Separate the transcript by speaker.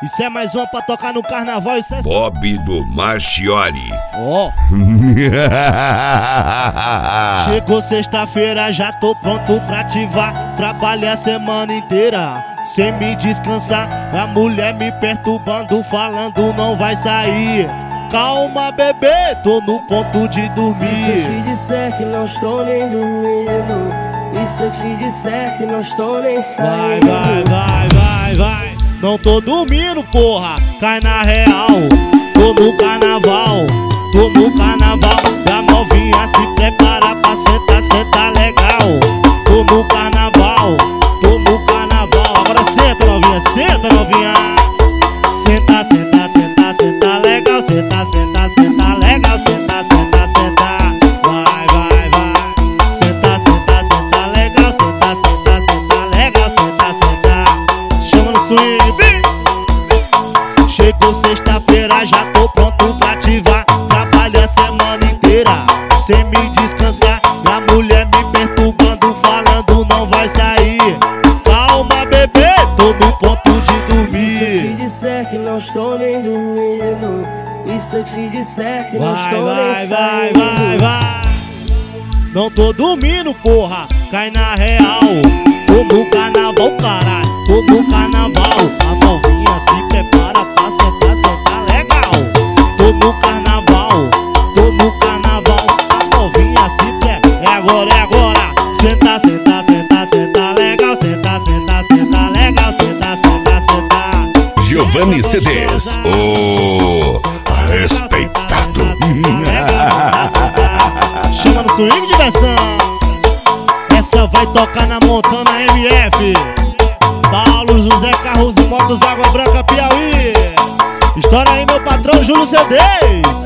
Speaker 1: Isso é mais uma pra tocar no carnaval, isso é...
Speaker 2: Bob do Marchiori.
Speaker 1: Ó. Chegou sexta-feira, já tô pronto pra ativar. Trabalhei a semana inteira sem me descansar. A mulher me perturbando, falando não vai sair. Calma, bebê, tô no ponto de dormir.
Speaker 3: E se eu te disser que não estou nem dormindo? E se eu te disser que não estou nem saindo?
Speaker 1: Vai. Não tô dormindo, porra, cai na real. Tô no carnaval. E a novinha se prepara pra sentar, senta legal. Tô no carnaval. Agora senta, novinha, Senta legal, senta legal, senta. Vai. Senta legal, senta legal, senta. Chama no swing. Chegou sexta-feira, já tô pronto pra ativar. Trabalhei a semana inteira sem me descansar. A mulher me perturbando, falando não vai sair. Calma, bebê, tô no ponto de dormir.
Speaker 3: E se eu te disser que não estou nem dormindo? E se eu te disser que não estou nem saindo?
Speaker 1: Vai. Não tô dormindo, porra, cai na real. Tô no carnaval, caralho, tô no carnaval. A novinha se prepara pra sentar legal. Tô no carnaval. A novinha se prepara, é agora. Senta legal, senta legal, senta.
Speaker 2: Giovanni CDs, o respeitado.
Speaker 1: Chama no swing de versão. Essa vai tocar na Montana MF. Paulo José Carros e Motos Água Branca Piauí. Estoura aí meu patrão Júlio CDs.